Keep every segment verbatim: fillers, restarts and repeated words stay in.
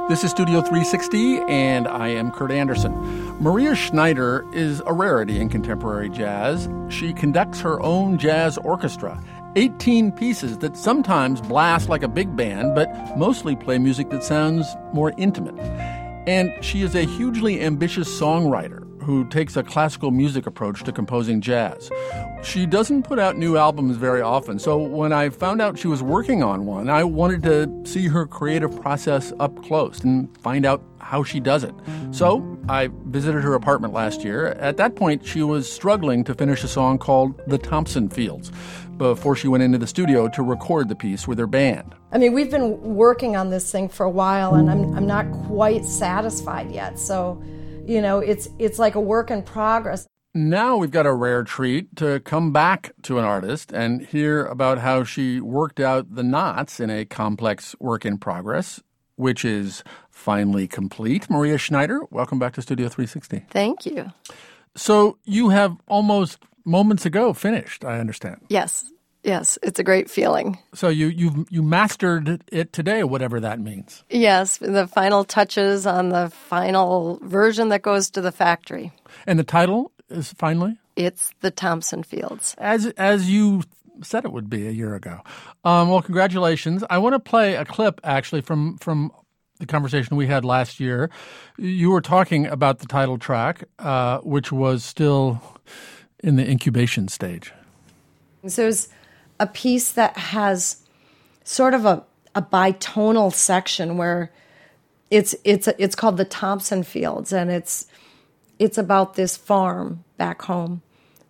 This is Studio three sixty, and I am Kurt Anderson. Maria Schneider is a rarity in contemporary jazz. She conducts her own jazz orchestra, eighteen pieces that sometimes blast like a big band, but mostly play music that sounds more intimate. And she is a hugely ambitious songwriter who takes a classical music approach to composing jazz. She doesn't put out new albums very often, so when I found out she was working on one, I wanted to see her creative process up close and find out how she does it. So I visited her apartment last year. At that point, she was struggling to finish a song called The Thompson Fields before she went into the studio to record the piece with her band. I mean, we've been working on this thing for a while, and I'm I'm not quite satisfied yet. So, you know, it's it's like a work in progress. Now we've got a rare treat to come back to an artist and hear about how she worked out the knots in a complex work in progress, which is finally complete. Maria Schneider, welcome back to Studio three sixty. Thank you. So you have almost moments ago finished, I understand. Yes. Yes, it's a great feeling. So you you you mastered it today, whatever that means. Yes, the final touches on the final version that goes to the factory. And the title is finally? It's The Thompson Fields. As as you said it would be a year ago. Um, well, congratulations. I want to play a clip, actually, from from the conversation we had last year. You were talking about the title track, uh, which was still in the incubation stage. So there's a piece that has sort of a, a bitonal section where it's it's it's called the Thompson Fields, and it's it's about this farm back home.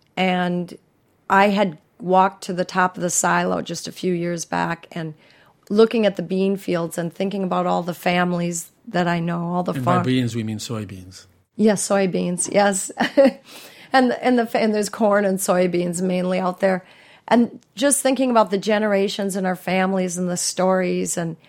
And I had walked to the top of the silo just a few years back and looking at the bean fields and thinking about all the families that I know, all the and farm. by beans we mean soybeans. Yes, soybeans. Yes, and and the and there's corn and soybeans mainly out there. And just thinking about the generations in our families and the stories and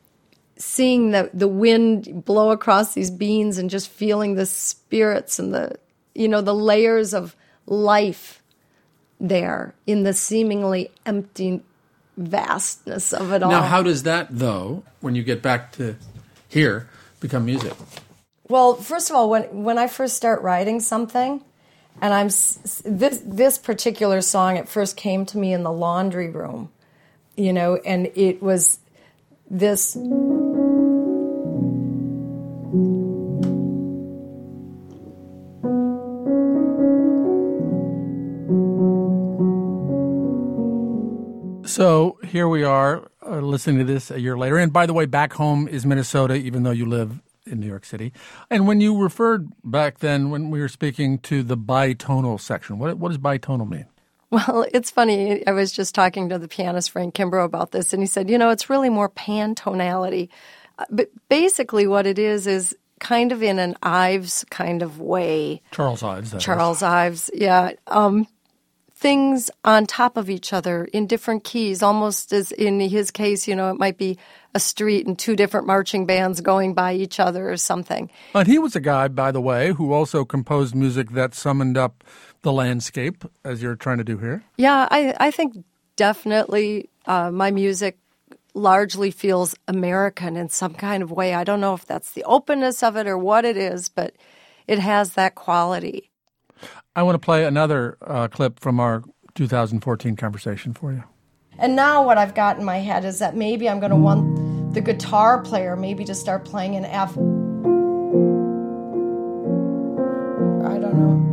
seeing the, the wind blow across these beans and just feeling the spirits and the, you know, the layers of life there in the seemingly empty vastness of it all. Now, how does that, though, when you get back to here, become music? Well, first of all, when when I first start writing something, and I'm this this particular song, it first came to me in the laundry room, you know, and it was this. So here we are uh, listening to this a year later. And by the way, back home is Minnesota, even though you live in New York City. And when you referred back then, when we were speaking to the bitonal section, what, what does bitonal mean? Well, it's funny. I was just talking to the pianist Frank Kimbrough about this, and he said, you know, it's really more pantonality. Uh, but basically what it is is kind of in an Ives kind of way. Charles Ives. That Charles is. Ives, yeah. Um, things on top of each other in different keys, almost as in his case, you know, it might be a street and two different marching bands going by each other or something. And he was a guy, by the way, who also composed music that summoned up the landscape, as you're trying to do here. Yeah, I, I think definitely uh, my music largely feels American in some kind of way. I don't know if that's the openness of it or what it is, but it has that quality. I want to play another uh, clip from our two thousand fourteen conversation for you. And now what I've got in my head is that maybe I'm going to want the guitar player maybe to start playing an F. I don't know.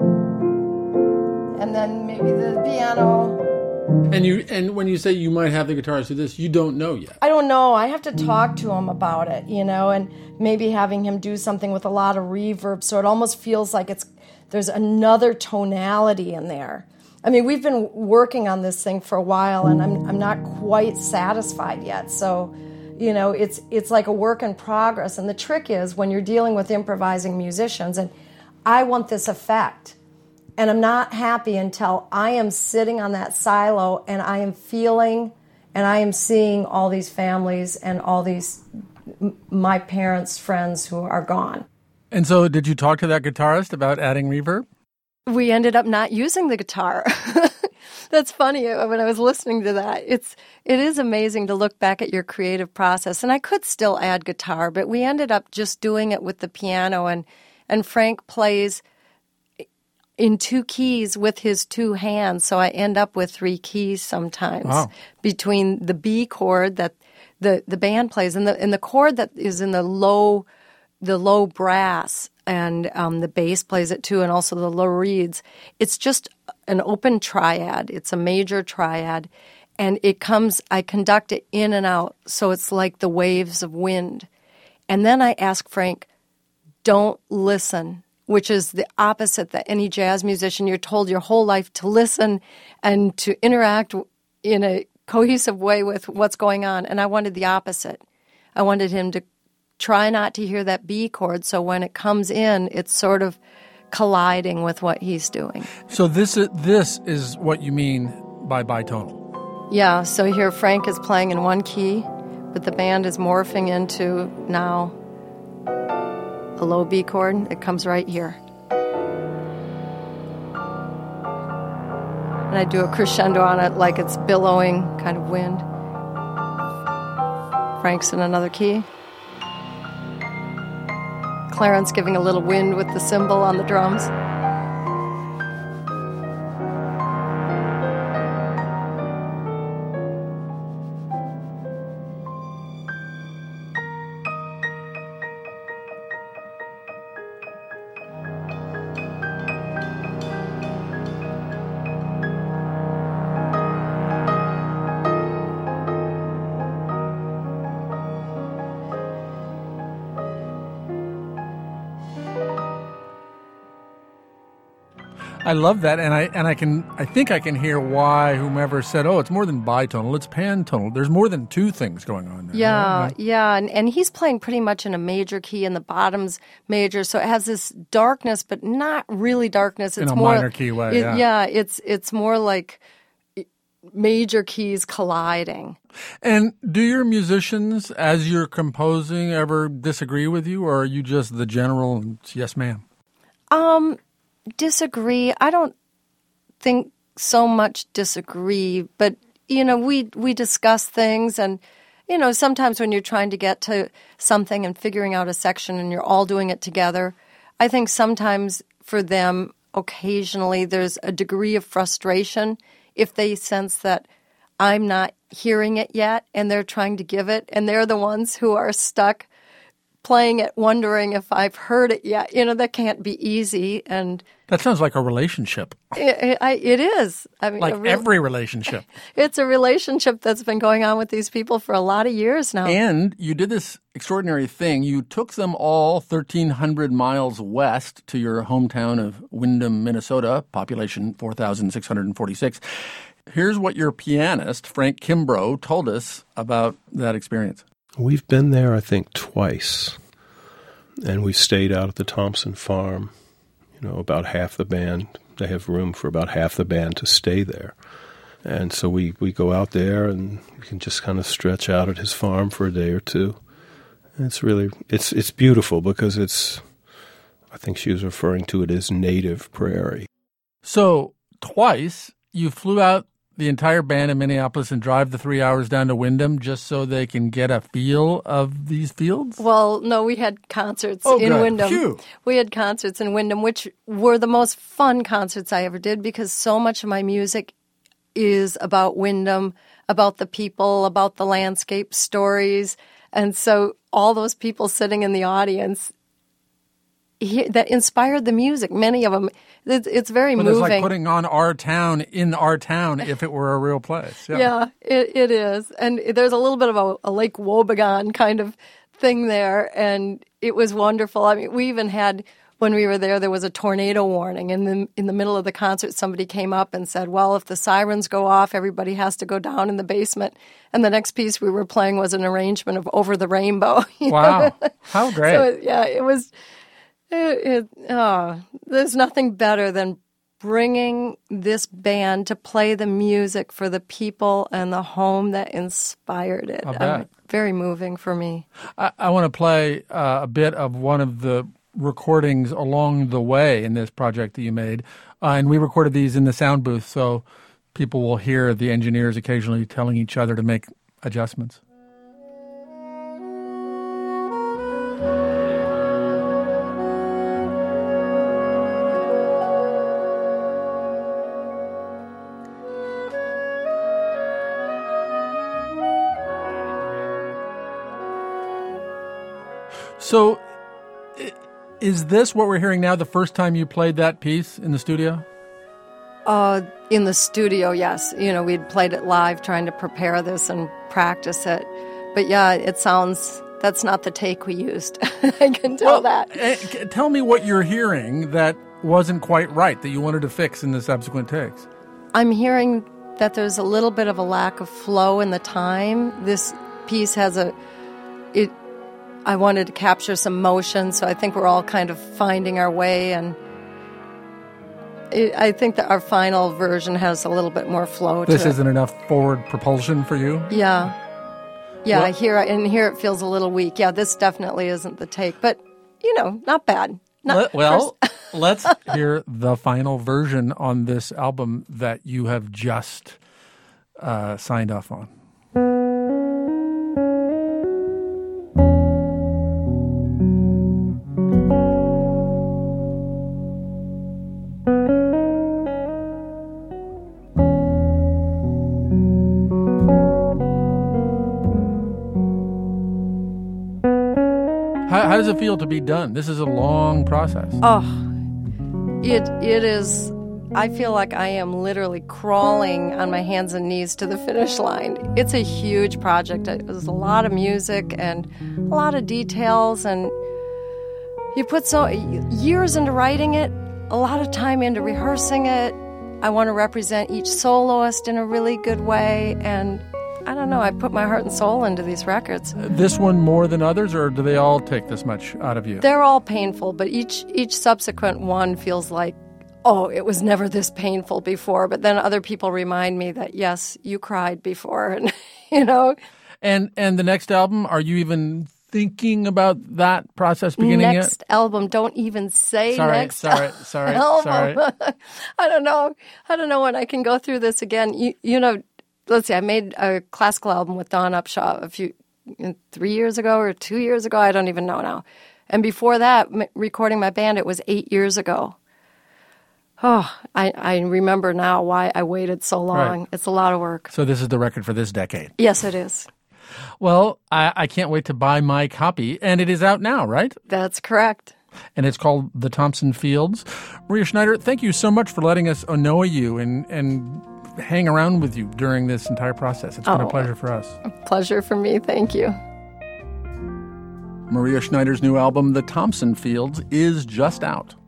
And then maybe the piano. And you, and when you say you might have the guitarist do this, you don't know yet. I don't know. I have to talk to him about it, you know, and maybe having him do something with a lot of reverb so it almost feels like it's there's another tonality in there. I mean, we've been working on this thing for a while, and I'm I'm not quite satisfied yet. So, you know, it's it's like a work in progress. And the trick is when you're dealing with improvising musicians, and I want this effect, and I'm not happy until I am sitting on that silo and I am feeling and I am seeing all these families and all these my parents' friends who are gone. And so did you talk to that guitarist about adding reverb? We ended up not using the guitar. That's funny. When I was listening to that, it's it is amazing to look back at your creative process. And I could still add guitar, but we ended up just doing it with the piano. And and Frank plays in two keys with his two hands, so I end up with three keys sometimes wow. between the B chord that the, the band plays and the and the chord that is in the low the low brass, and um, the bass plays it too, and also the low reeds. It's just an open triad. It's a major triad, and it comes. I conduct it in and out, so it's like the waves of wind. And then I ask Frank, "Don't listen," which is the opposite that any jazz musician, you're told your whole life to listen and to interact in a cohesive way with what's going on. And I wanted the opposite. I wanted him to try not to hear that B chord, so when it comes in, it's sort of colliding with what he's doing. So this is, this is what you mean by bitonal. Yeah, so here Frank is playing in one key, but the band is morphing into now a low B chord. It comes right here. And I do a crescendo on it like it's billowing kind of wind. Frank's in another key. Clarence giving a little wind with the cymbal on the drums. I love that, and I and I can I think I can hear why whomever said, "Oh, it's more than bitonal; it's pantonal." There's more than two things going on there. Yeah, right? yeah, and and he's playing pretty much in a major key, and the bottom's major, so it has this darkness, but not really darkness. It's in a more, minor key way. It, yeah. yeah, it's it's more like major keys colliding. And do your musicians, as you're composing, ever disagree with you, or are you just the general and yes, ma'am? Um. Disagree. I don't think so much disagree, but, you know, we we discuss things, and, you know, sometimes when you're trying to get to something and figuring out a section and you're all doing it together, I think sometimes for them, occasionally, there's a degree of frustration if they sense that I'm not hearing it yet and they're trying to give it, and they're the ones who are stuck playing it, wondering if I've heard it yet. You know, that can't be easy. And that sounds like a relationship. It, it, it is. I mean, like real, every relationship. It's a relationship that's been going on with these people for a lot of years now. And you did this extraordinary thing. You took them all thirteen hundred miles west to your hometown of Windham, Minnesota, population four thousand six hundred forty-six. Here's what your pianist, Frank Kimbrough, told us about that experience. We've been there, I think, twice, and we stayed out at the Thompson farm. You know, about half the band, they have room for about half the band to stay there. And so we, we go out there, and we can just kind of stretch out at his farm for a day or two. And it's really, it's it's beautiful because it's, I think she was referring to it as native prairie. So twice you flew out the entire band in Minneapolis and drive the three hours down to Windham just so they can get a feel of these fields? Well, no, we had concerts oh, in good. Windham. Phew. We had concerts in Windham, which were the most fun concerts I ever did because so much of my music is about Windham, about the people, about the landscape stories. And so all those people sitting in the audience he, that inspired the music, many of them. It's, it's very but moving. It's like putting on Our Town in our town if it were a real place. Yeah, yeah it, it is. And there's a little bit of a, a Lake Wobegon kind of thing there, and it was wonderful. I mean, we even had, when we were there, there was a tornado warning. And then in the middle of the concert, somebody came up and said, well, if the sirens go off, everybody has to go down in the basement. And the next piece we were playing was an arrangement of Over the Rainbow. Wow. How great. So, yeah, it was... It, it, oh, there's nothing better than bringing this band to play the music for the people and the home that inspired it. I bet. Um, very moving for me. I, I want to play uh, a bit of one of the recordings along the way in this project that you made. Uh, and we recorded these in the sound booth, so people will hear the engineers occasionally telling each other to make adjustments. So, is this what we're hearing now the first time you played that piece in the studio? Uh, in the studio, yes. You know, we'd played it live trying to prepare this and practice it. But yeah, it sounds, that's not the take we used. I can tell well, that. Uh, tell me what you're hearing that wasn't quite right, that you wanted to fix in the subsequent takes. I'm hearing that there's a little bit of a lack of flow in the time. This piece has a, it. I wanted to capture some motion, so I think we're all kind of finding our way, and it, I think that our final version has a little bit more flow to it. This isn't enough forward propulsion for you? Yeah. Yeah, well, I hear and here it feels a little weak. Yeah, this definitely isn't the take, but, you know, not bad. Not, let, well, let's hear the final version on this album that you have just uh, signed off on. How, how does it feel to be done? This is a long process. Oh, it it is. I feel like I am literally crawling on my hands and knees to the finish line. It's a huge project. It was a lot of music and a lot of details, and you put so years into writing it, a lot of time into rehearsing it. I want to represent each soloist in a really good way, and I don't know, I put my heart and soul into these records. This one more than others, or do they all take this much out of you? They're all painful, but each each subsequent one feels like, oh, it was never this painful before. But then other people remind me that, yes, you cried before, and you know. And and the next album, are you even thinking about that process beginning next yet? Next album, don't even say sorry, next sorry, sorry, album. sorry. I don't know. I don't know when I can go through this again. You, you know, let's see, I made a classical album with Dawn Upshaw a few, three years ago or two years ago. I don't even know now. And before that, m- recording my band, it was eight years ago. Oh, I, I remember now why I waited so long. Right. It's a lot of work. So this is the record for this decade. Yes, it is. Well, I, I can't wait to buy my copy, and it is out now, right? That's correct. And it's called The Thompson Fields. Maria Schneider, thank you so much for letting us know you and, and hang around with you during this entire process. It's been oh, a pleasure for us. A pleasure for me. Thank you. Maria Schneider's new album, The Thompson Fields, is just out.